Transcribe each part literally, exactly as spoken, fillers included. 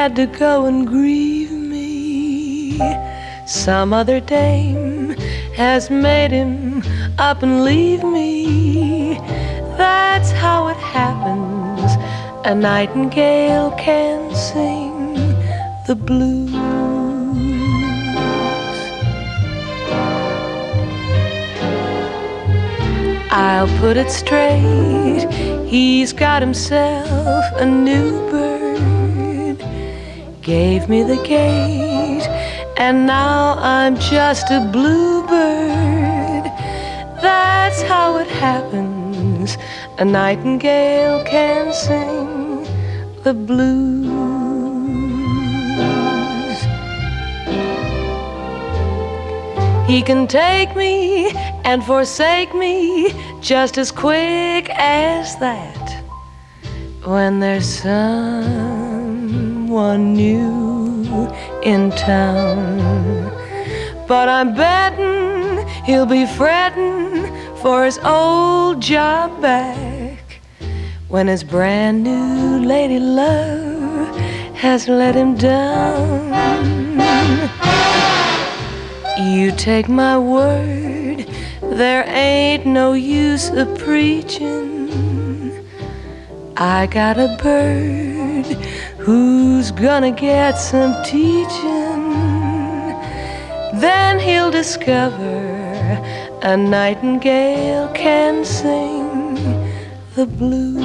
had to go and grieve me. Some other dame has made him up and leave me. That's how it happens. A nightingale can sing the blues. I'll put it straight, he's got himself a new bird. Gave me the gate, and now I'm just a bluebird. That's how it happens. A nightingale can sing the blues. He can take me and forsake me just as quick as that, when there's someone new in town. But I'm betting he'll be fretting for his old job back, when his brand new lady love has let him down. You take my word, there ain't no use of preaching. I got a bird who's gonna get some teaching. Then he'll discover a nightingale can sing the blues.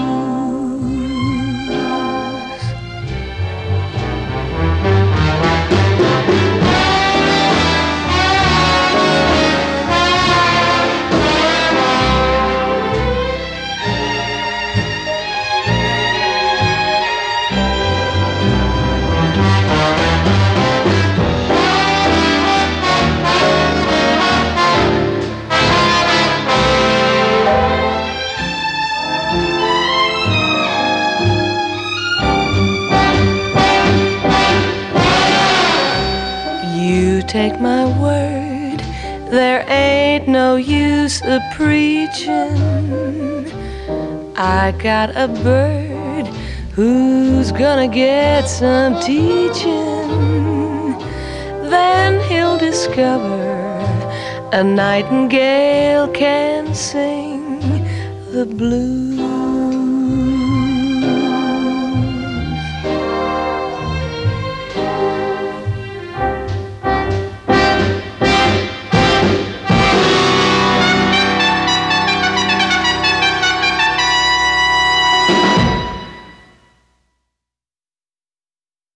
Take my word, there ain't no use of preaching. I got a bird who's gonna get some teaching. Then he'll discover a nightingale can sing the blues.